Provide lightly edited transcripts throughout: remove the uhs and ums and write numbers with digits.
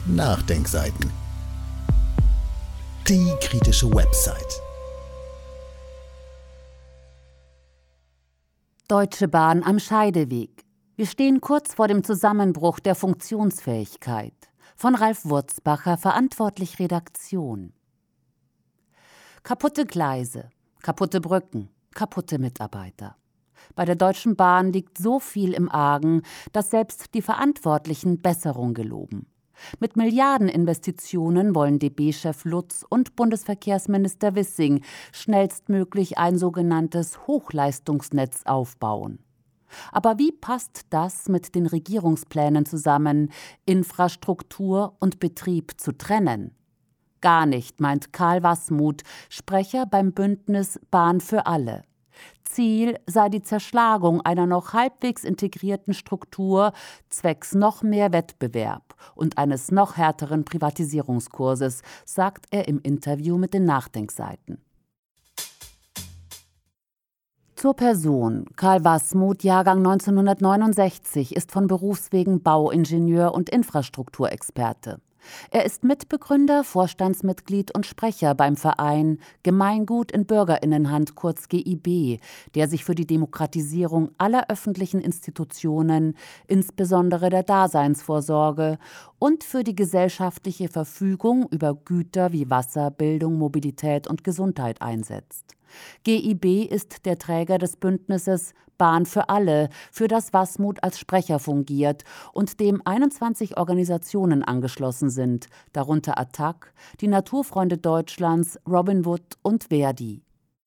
Nachdenkseiten. Die kritische Website. Deutsche Bahn am Scheideweg. Wir stehen kurz vor dem Zusammenbruch der Funktionsfähigkeit. Von Ralf Wurzbacher, verantwortlich Redaktion. Kaputte Gleise, kaputte Brücken, kaputte Mitarbeiter. Bei der Deutschen Bahn liegt so viel im Argen, dass selbst die Verantwortlichen Besserung geloben. Mit Milliardeninvestitionen wollen DB-Chef Lutz und Bundesverkehrsminister Wissing schnellstmöglich ein sogenanntes Hochleistungsnetz aufbauen. Aber wie passt das mit den Regierungsplänen zusammen, Infrastruktur und Betrieb zu trennen? Gar nicht, meint Karl Waßmuth, Sprecher beim Bündnis Bahn für alle. Ziel sei die Zerschlagung einer noch halbwegs integrierten Struktur zwecks noch mehr Wettbewerb und eines noch härteren Privatisierungskurses, sagt er im Interview mit den Nachdenkseiten. Zur Person. Karl Waßmuth, Jahrgang 1969, ist von Berufswegen Bauingenieur und Infrastrukturexperte. Er ist Mitbegründer, Vorstandsmitglied und Sprecher beim Verein Gemeingut in Bürgerinnenhand, kurz GIB, der sich für die Demokratisierung aller öffentlichen Institutionen, insbesondere der Daseinsvorsorge, und für die gesellschaftliche Verfügung über Güter wie Wasser, Bildung, Mobilität und Gesundheit einsetzt. GIB ist der Träger des Bündnisses Bahn für alle, für das Waßmuth als Sprecher fungiert und dem 21 Organisationen angeschlossen sind, darunter ATTAC, die Naturfreunde Deutschlands, Robin Wood und Verdi.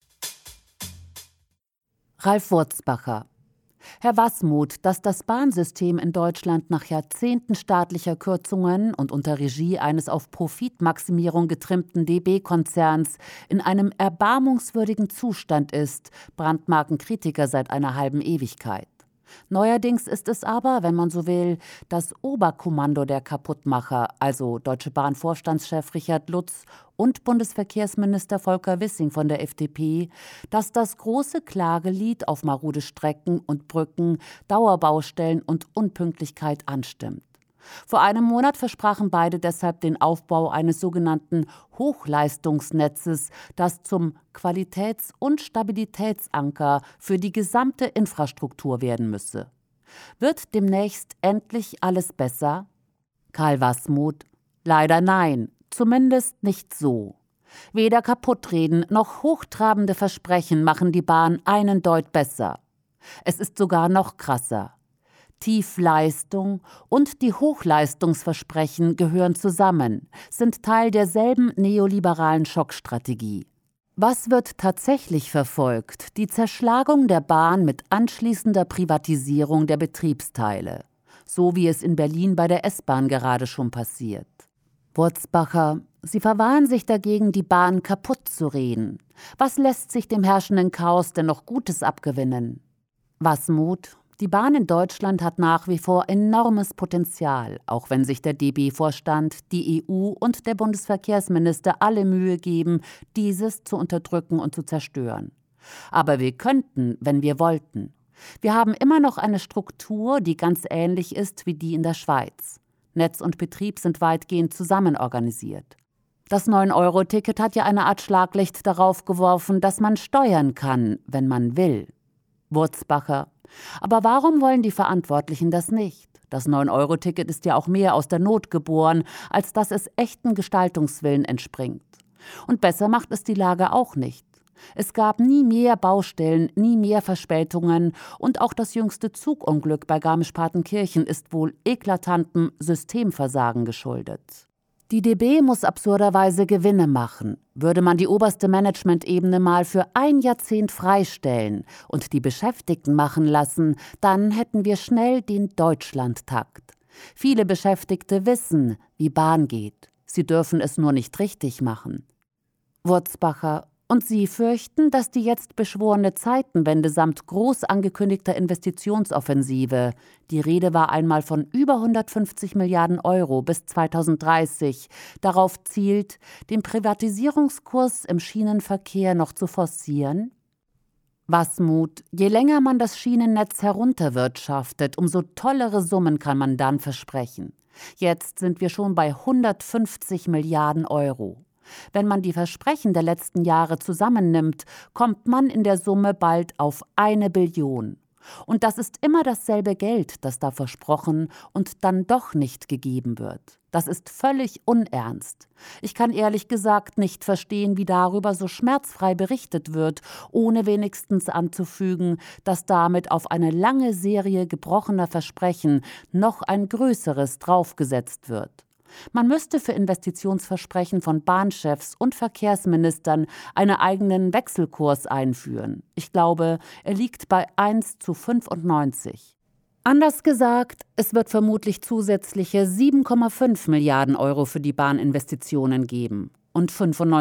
Ralf Wurzbacher. Herr Waßmuth, dass das Bahnsystem in Deutschland nach Jahrzehnten staatlicher Kürzungen und unter Regie eines auf Profitmaximierung getrimmten DB-Konzerns in einem erbarmungswürdigen Zustand ist, brandmarken Kritiker seit einer halben Ewigkeit. Neuerdings ist es aber, wenn man so will, das Oberkommando der Kaputtmacher, also Deutsche Bahn-Vorstandschef Richard Lutz und Bundesverkehrsminister Volker Wissing von der FDP, das das große Klagelied auf marode Strecken und Brücken, Dauerbaustellen und Unpünktlichkeit anstimmt. Vor einem Monat versprachen beide deshalb den Aufbau eines sogenannten Hochleistungsnetzes, das zum Qualitäts- und Stabilitätsanker für die gesamte Infrastruktur werden müsse. Wird demnächst endlich alles besser? Karl Waßmuth: Leider nein, zumindest nicht so. Weder Kaputtreden noch hochtrabende Versprechen machen die Bahn einen Deut besser. Es ist sogar noch krasser. Tiefleistung und die Hochleistungsversprechen gehören zusammen, sind Teil derselben neoliberalen Schockstrategie. Was wird tatsächlich verfolgt? Die Zerschlagung der Bahn mit anschließender Privatisierung der Betriebsteile, so wie es in Berlin bei der S-Bahn gerade schon passiert. Wurzbacher: Sie verwahren sich dagegen, die Bahn kaputt zu reden. Was lässt sich dem herrschenden Chaos denn noch Gutes abgewinnen? Waßmuth: Die Bahn in Deutschland hat nach wie vor enormes Potenzial, auch wenn sich der DB-Vorstand, die EU und der Bundesverkehrsminister alle Mühe geben, dieses zu unterdrücken und zu zerstören. Aber wir könnten, wenn wir wollten. Wir haben immer noch eine Struktur, die ganz ähnlich ist wie die in der Schweiz. Netz und Betrieb sind weitgehend zusammen organisiert. Das 9-Euro-Ticket hat ja eine Art Schlaglicht darauf geworfen, dass man steuern kann, wenn man will. Wurzbacher: Aber warum wollen die Verantwortlichen das nicht? Das 9-Euro-Ticket ist ja auch mehr aus der Not geboren, als dass es echten Gestaltungswillen entspringt. Und besser macht es die Lage auch nicht. Es gab nie mehr Baustellen, nie mehr Verspätungen und auch das jüngste Zugunglück bei Garmisch-Partenkirchen ist wohl eklatantem Systemversagen geschuldet. Die DB muss absurderweise Gewinne machen. Würde man die oberste Managementebene mal für ein Jahrzehnt freistellen und die Beschäftigten machen lassen, dann hätten wir schnell den Deutschlandtakt. Viele Beschäftigte wissen, wie Bahn geht. Sie dürfen es nur nicht richtig machen. Wurzbacher: Und Sie fürchten, dass die jetzt beschworene Zeitenwende samt groß angekündigter Investitionsoffensive, die Rede war einmal von über 150 Milliarden Euro bis 2030, darauf zielt, den Privatisierungskurs im Schienenverkehr noch zu forcieren? Waßmuth: Je länger man das Schienennetz herunterwirtschaftet, umso tollere Summen kann man dann versprechen. Jetzt sind wir schon bei 150 Milliarden Euro. Wenn man die Versprechen der letzten Jahre zusammennimmt, kommt man in der Summe bald auf 1 Billion. Und das ist immer dasselbe Geld, das da versprochen und dann doch nicht gegeben wird. Das ist völlig unernst. Ich kann ehrlich gesagt nicht verstehen, wie darüber so schmerzfrei berichtet wird, ohne wenigstens anzufügen, dass damit auf eine lange Serie gebrochener Versprechen noch ein größeres draufgesetzt wird. Man müsste für Investitionsversprechen von Bahnchefs und Verkehrsministern einen eigenen Wechselkurs einführen. Ich glaube, er liegt bei 1:95. Anders gesagt, es wird vermutlich zusätzliche 7,5 Milliarden Euro für die Bahninvestitionen geben. Und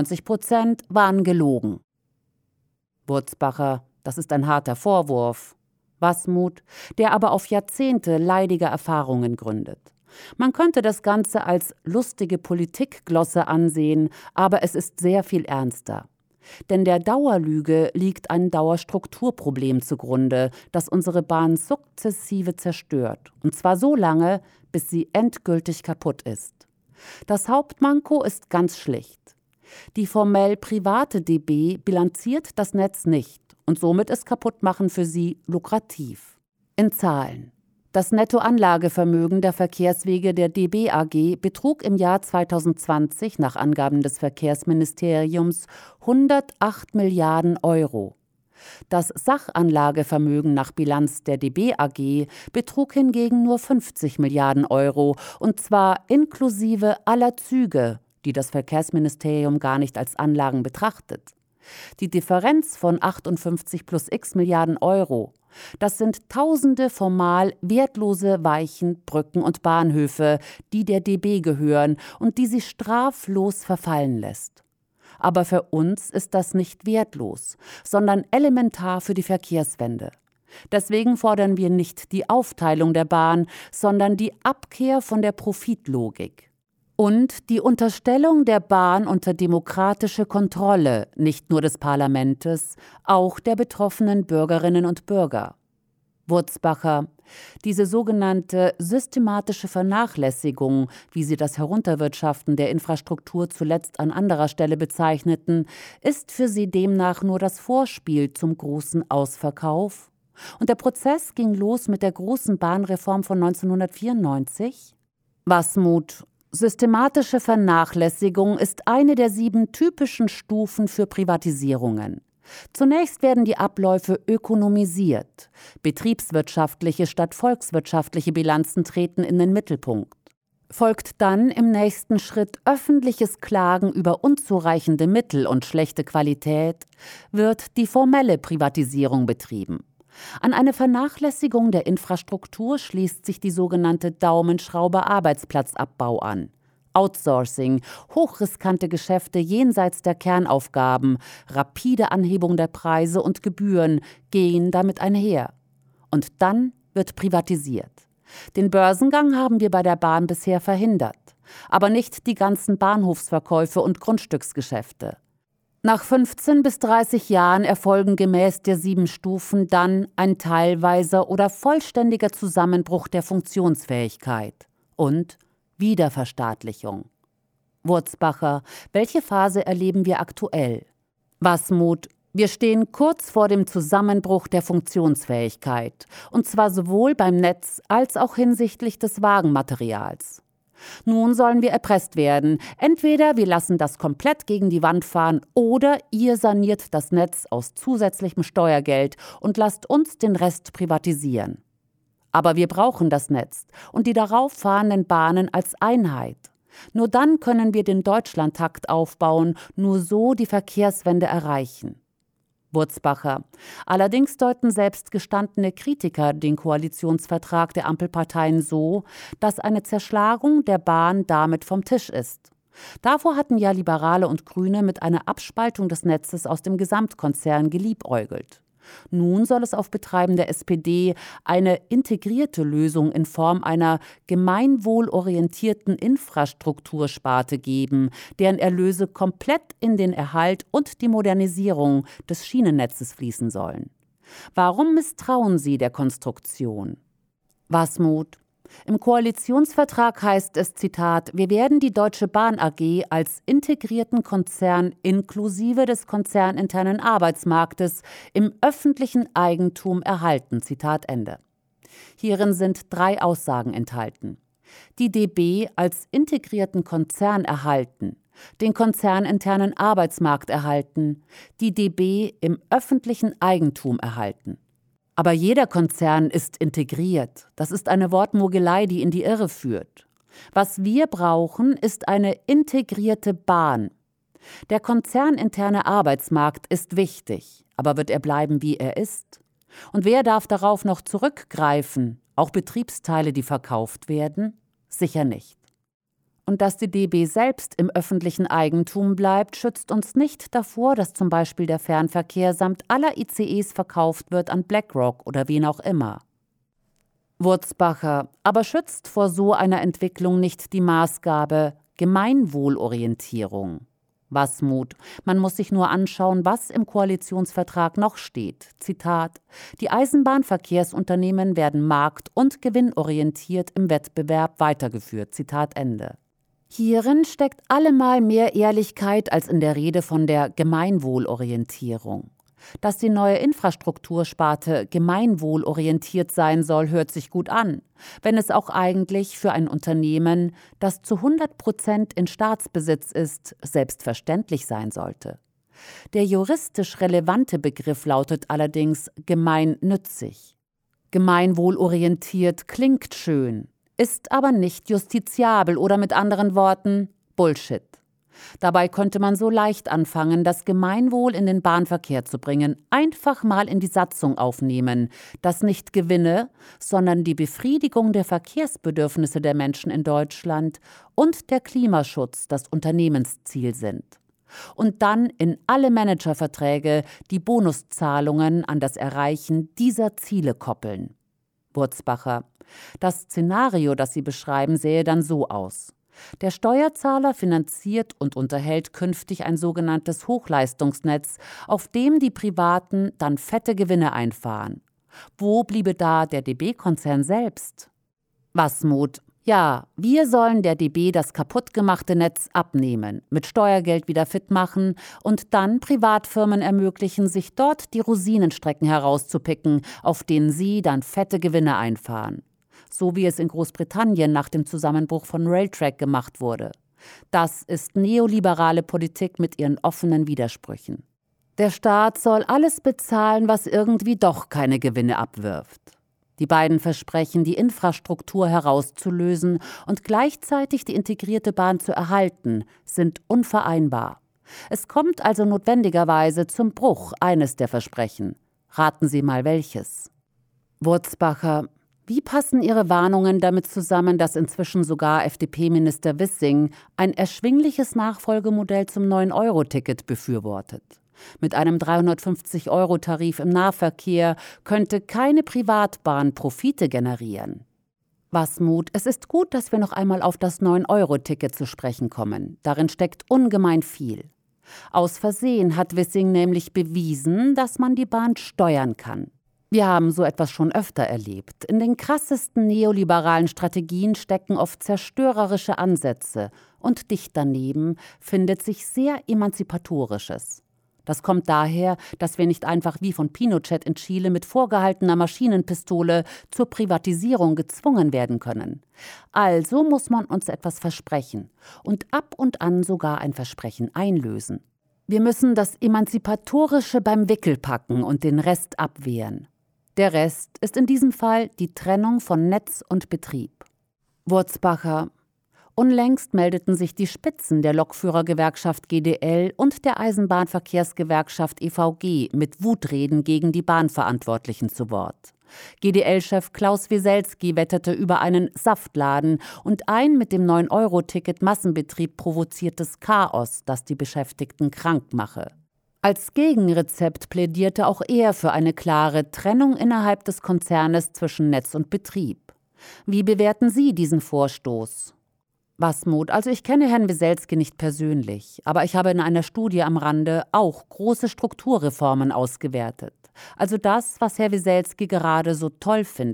95% waren gelogen. Wurzbacher, das ist ein harter Vorwurf. Wasmuth, der aber auf Jahrzehnte leidiger Erfahrungen gründet. Man könnte das Ganze als lustige Politikglosse ansehen, aber es ist sehr viel ernster. Denn der Dauerlüge liegt ein Dauerstrukturproblem zugrunde, das unsere Bahn sukzessive zerstört. Und zwar so lange, bis sie endgültig kaputt ist. Das Hauptmanko ist ganz schlicht. Die formell private DB bilanziert das Netz nicht und somit ist Kaputtmachen für sie lukrativ. In Zahlen. Das Nettoanlagevermögen der Verkehrswege der DB AG betrug im Jahr 2020 nach Angaben des Verkehrsministeriums 108 Milliarden Euro. Das Sachanlagevermögen nach Bilanz der DB AG betrug hingegen nur 50 Milliarden Euro, und zwar inklusive aller Züge, die das Verkehrsministerium gar nicht als Anlagen betrachtet. Die Differenz von 58 plus x Milliarden Euro, das sind tausende formal wertlose Weichen, Brücken und Bahnhöfe, die der DB gehören und die sie straflos verfallen lässt. Aber für uns ist das nicht wertlos, sondern elementar für die Verkehrswende. Deswegen fordern wir nicht die Aufteilung der Bahn, sondern die Abkehr von der Profitlogik. Und die Unterstellung der Bahn unter demokratische Kontrolle, nicht nur des Parlamentes, auch der betroffenen Bürgerinnen und Bürger. Wurzbacher, diese sogenannte systematische Vernachlässigung, wie Sie das Herunterwirtschaften der Infrastruktur zuletzt an anderer Stelle bezeichneten, ist für Sie demnach nur das Vorspiel zum großen Ausverkauf? Und der Prozess ging los mit der großen Bahnreform von 1994? Wasmuth. Systematische Vernachlässigung ist eine der 7 typischen Stufen für Privatisierungen. Zunächst werden die Abläufe ökonomisiert. Betriebswirtschaftliche statt volkswirtschaftliche Bilanzen treten in den Mittelpunkt. Folgt dann im nächsten Schritt öffentliches Klagen über unzureichende Mittel und schlechte Qualität, wird die formelle Privatisierung betrieben. An eine Vernachlässigung der Infrastruktur schließt sich die sogenannte Daumenschraube Arbeitsplatzabbau an. Outsourcing, hochriskante Geschäfte jenseits der Kernaufgaben, rapide Anhebung der Preise und Gebühren gehen damit einher. Und dann wird privatisiert. Den Börsengang haben wir bei der Bahn bisher verhindert, aber nicht die ganzen Bahnhofsverkäufe und Grundstücksgeschäfte. Nach 15 bis 30 Jahren erfolgen gemäß der 7 Stufen dann ein teilweiser oder vollständiger Zusammenbruch der Funktionsfähigkeit und Wiederverstaatlichung. Wurzbacher, welche Phase erleben wir aktuell? Wasmuth, wir stehen kurz vor dem Zusammenbruch der Funktionsfähigkeit, und zwar sowohl beim Netz als auch hinsichtlich des Wagenmaterials. Nun sollen wir erpresst werden. Entweder wir lassen das komplett gegen die Wand fahren oder ihr saniert das Netz aus zusätzlichem Steuergeld und lasst uns den Rest privatisieren. Aber wir brauchen das Netz und die darauf fahrenden Bahnen als Einheit. Nur dann können wir den Deutschlandtakt aufbauen, nur so die Verkehrswende erreichen. Wurzbacher. Allerdings deuten selbst gestandene Kritiker den Koalitionsvertrag der Ampelparteien so, dass eine Zerschlagung der Bahn damit vom Tisch ist. Davor hatten ja Liberale und Grüne mit einer Abspaltung des Netzes aus dem Gesamtkonzern geliebäugelt. Nun soll es auf Betreiben der SPD eine integrierte Lösung in Form einer gemeinwohlorientierten Infrastruktursparte geben, deren Erlöse komplett in den Erhalt und die Modernisierung des Schienennetzes fließen sollen. Warum misstrauen Sie der Konstruktion? Wasmuth. Im Koalitionsvertrag heißt es, Zitat, wir werden die Deutsche Bahn AG als integrierten Konzern inklusive des konzerninternen Arbeitsmarktes im öffentlichen Eigentum erhalten, Zitat Ende. Hierin sind 3 Aussagen enthalten. Die DB als integrierten Konzern erhalten, den konzerninternen Arbeitsmarkt erhalten, die DB im öffentlichen Eigentum erhalten. Aber jeder Konzern ist integriert. Das ist eine Wortmogelei, die in die Irre führt. Was wir brauchen, ist eine integrierte Bahn. Der konzerninterne Arbeitsmarkt ist wichtig, aber wird er bleiben, wie er ist? Und wer darf darauf noch zurückgreifen? Auch Betriebsteile, die verkauft werden? Sicher nicht. Und dass die DB selbst im öffentlichen Eigentum bleibt, schützt uns nicht davor, dass zum Beispiel der Fernverkehr samt aller ICEs verkauft wird an BlackRock oder wen auch immer. Wurzbacher, aber schützt vor so einer Entwicklung nicht die Maßgabe Gemeinwohlorientierung? Wasmut, man muss sich nur anschauen, was im Koalitionsvertrag noch steht. Zitat: Die Eisenbahnverkehrsunternehmen werden markt- und gewinnorientiert im Wettbewerb weitergeführt. Zitat Ende. Hierin steckt allemal mehr Ehrlichkeit als in der Rede von der Gemeinwohlorientierung. Dass die neue Infrastruktursparte gemeinwohlorientiert sein soll, hört sich gut an, wenn es auch eigentlich für ein Unternehmen, das zu 100% in Staatsbesitz ist, selbstverständlich sein sollte. Der juristisch relevante Begriff lautet allerdings gemeinnützig. Gemeinwohlorientiert klingt schön, ist aber nicht justiziabel oder mit anderen Worten Bullshit. Dabei könnte man so leicht anfangen, das Gemeinwohl in den Bahnverkehr zu bringen, einfach mal in die Satzung aufnehmen, dass nicht Gewinne, sondern die Befriedigung der Verkehrsbedürfnisse der Menschen in Deutschland und der Klimaschutz das Unternehmensziel sind. Und dann in alle Managerverträge die Bonuszahlungen an das Erreichen dieser Ziele koppeln. Wurzbacher: Das Szenario, das Sie beschreiben, sähe dann so aus. Der Steuerzahler finanziert und unterhält künftig ein sogenanntes Hochleistungsnetz, auf dem die Privaten dann fette Gewinne einfahren. Wo bliebe da der DB-Konzern selbst? Wasmut: Ja, wir sollen der DB das kaputtgemachte Netz abnehmen, mit Steuergeld wieder fit machen und dann Privatfirmen ermöglichen, sich dort die Rosinenstrecken herauszupicken, auf denen sie dann fette Gewinne einfahren. So wie es in Großbritannien nach dem Zusammenbruch von Railtrack gemacht wurde. Das ist neoliberale Politik mit ihren offenen Widersprüchen. Der Staat soll alles bezahlen, was irgendwie doch keine Gewinne abwirft. Die beiden versprechen, die Infrastruktur herauszulösen und gleichzeitig die integrierte Bahn zu erhalten, sind unvereinbar. Es kommt also notwendigerweise zum Bruch eines der Versprechen. Raten Sie mal welches. Wurzbacher: Wie passen Ihre Warnungen damit zusammen, dass inzwischen sogar FDP-Minister Wissing ein erschwingliches Nachfolgemodell zum 9-Euro-Ticket befürwortet? Mit einem 350-Euro-Tarif im Nahverkehr könnte keine Privatbahn Profite generieren. Wasmut: Es ist gut, dass wir noch einmal auf das 9-Euro-Ticket zu sprechen kommen. Darin steckt ungemein viel. Aus Versehen hat Wissing nämlich bewiesen, dass man die Bahn steuern kann. Wir haben so etwas schon öfter erlebt. In den krassesten neoliberalen Strategien stecken oft zerstörerische Ansätze und dicht daneben findet sich sehr Emanzipatorisches. Das kommt daher, dass wir nicht einfach wie von Pinochet in Chile mit vorgehaltener Maschinenpistole zur Privatisierung gezwungen werden können. Also muss man uns etwas versprechen und ab und an sogar ein Versprechen einlösen. Wir müssen das Emanzipatorische beim Wickel packen und den Rest abwehren. Der Rest ist in diesem Fall die Trennung von Netz und Betrieb. Wurzbacher: Unlängst meldeten sich die Spitzen der Lokführergewerkschaft GDL und der Eisenbahnverkehrsgewerkschaft EVG mit Wutreden gegen die Bahnverantwortlichen zu Wort. GDL-Chef Klaus Wieselski wetterte über einen Saftladen und ein mit dem 9-Euro-Ticket Massenbetrieb provoziertes Chaos, das die Beschäftigten krank mache. Als Gegenrezept plädierte auch er für eine klare Trennung innerhalb des Konzernes zwischen Netz und Betrieb. Wie bewerten Sie diesen Vorstoß? Wasmut: Also ich kenne Herrn Wieselski nicht persönlich, aber ich habe in einer Studie am Rande auch große Strukturreformen ausgewertet. Also das, was Herr Wieselski gerade so toll findet.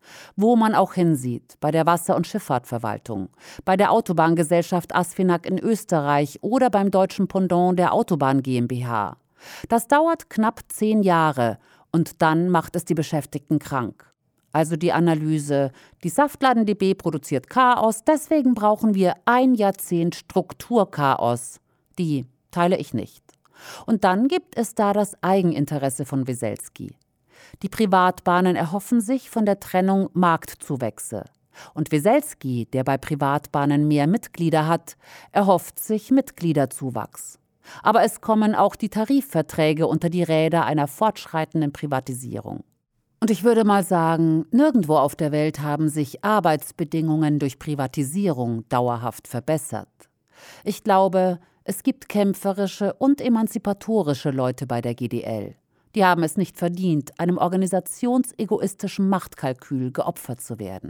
Wo man auch hinsieht, bei der Wasser- und Schifffahrtverwaltung, bei der Autobahngesellschaft Asfinag in Österreich oder beim deutschen Pendant der Autobahn GmbH. Das dauert knapp 10 Jahre und dann macht es die Beschäftigten krank. Also die Analyse, die Saftladen DB produziert Chaos, deswegen brauchen wir 1 Jahrzehnt Strukturchaos. Die teile ich nicht. Und dann gibt es da das Eigeninteresse von Weselski. Die Privatbahnen erhoffen sich von der Trennung Marktzuwächse. Und Weselski, der bei Privatbahnen mehr Mitglieder hat, erhofft sich Mitgliederzuwachs. Aber es kommen auch die Tarifverträge unter die Räder einer fortschreitenden Privatisierung. Und ich würde mal sagen, nirgendwo auf der Welt haben sich Arbeitsbedingungen durch Privatisierung dauerhaft verbessert. Ich glaube, es gibt kämpferische und emanzipatorische Leute bei der GDL. Die haben es nicht verdient, einem organisationsegoistischen Machtkalkül geopfert zu werden.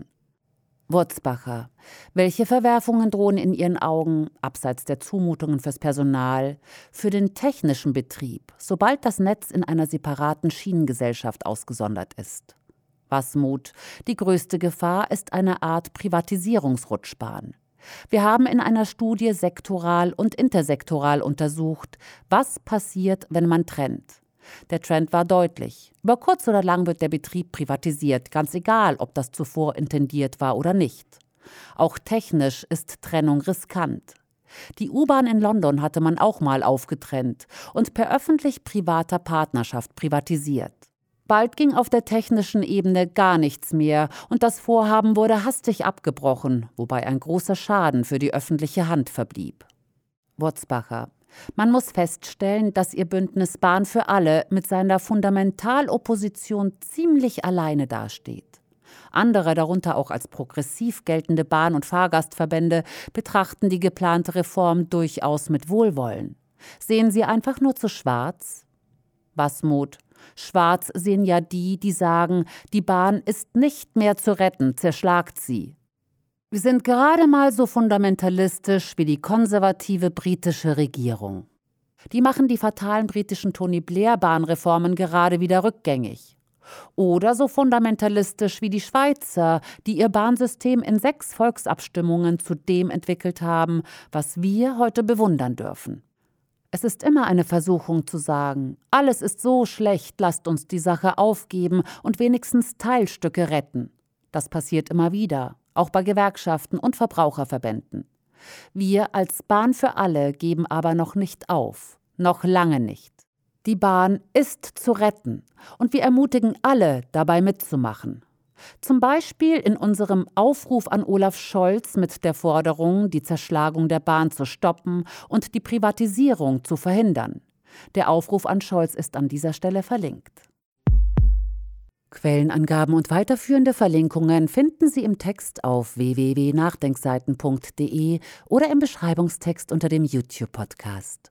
Wurzbacher, welche Verwerfungen drohen in Ihren Augen, abseits der Zumutungen fürs Personal, für den technischen Betrieb, sobald das Netz in einer separaten Schienengesellschaft ausgesondert ist? Wasmut, die größte Gefahr ist eine Art Privatisierungsrutschbahn. Wir haben in einer Studie sektoral und intersektoral untersucht, was passiert, wenn man trennt. Der Trend war deutlich. Über kurz oder lang wird der Betrieb privatisiert, ganz egal, ob das zuvor intendiert war oder nicht. Auch technisch ist Trennung riskant. Die U-Bahn in London hatte man auch mal aufgetrennt und per öffentlich-privater Partnerschaft privatisiert. Bald ging auf der technischen Ebene gar nichts mehr und das Vorhaben wurde hastig abgebrochen, wobei ein großer Schaden für die öffentliche Hand verblieb. Wurzbacher. Man muss feststellen, dass Ihr Bündnis Bahn für alle mit seiner Fundamentalopposition ziemlich alleine dasteht. Andere, darunter auch als progressiv geltende Bahn- und Fahrgastverbände, betrachten die geplante Reform durchaus mit Wohlwollen. Sehen Sie einfach nur zu schwarz? Wasmut. Schwarz sehen ja die, die sagen, die Bahn ist nicht mehr zu retten, zerschlagt sie. Wir sind gerade mal so fundamentalistisch wie die konservative britische Regierung. Die machen die fatalen britischen Tony-Blair-Bahnreformen gerade wieder rückgängig. Oder so fundamentalistisch wie die Schweizer, die ihr Bahnsystem in 6 Volksabstimmungen zu dem entwickelt haben, was wir heute bewundern dürfen. Es ist immer eine Versuchung zu sagen, alles ist so schlecht, lasst uns die Sache aufgeben und wenigstens Teilstücke retten. Das passiert immer wieder, auch bei Gewerkschaften und Verbraucherverbänden. Wir als Bahn für alle geben aber noch nicht auf, noch lange nicht. Die Bahn ist zu retten und wir ermutigen alle, dabei mitzumachen. Zum Beispiel in unserem Aufruf an Olaf Scholz mit der Forderung, die Zerschlagung der Bahn zu stoppen und die Privatisierung zu verhindern. Der Aufruf an Scholz ist an dieser Stelle verlinkt. Quellenangaben und weiterführende Verlinkungen finden Sie im Text auf www.nachdenkseiten.de oder im Beschreibungstext unter dem YouTube-Podcast.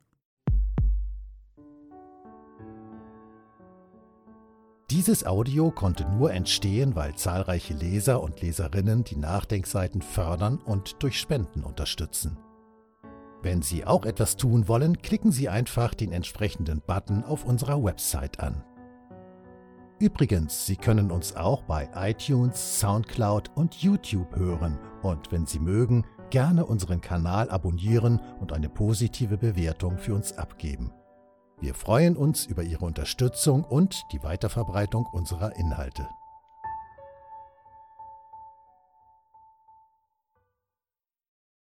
Dieses Audio konnte nur entstehen, weil zahlreiche Leser und Leserinnen die Nachdenkseiten fördern und durch Spenden unterstützen. Wenn Sie auch etwas tun wollen, klicken Sie einfach den entsprechenden Button auf unserer Website an. Übrigens, Sie können uns auch bei iTunes, Soundcloud und YouTube hören und wenn Sie mögen, gerne unseren Kanal abonnieren und eine positive Bewertung für uns abgeben. Wir freuen uns über Ihre Unterstützung und die Weiterverbreitung unserer Inhalte.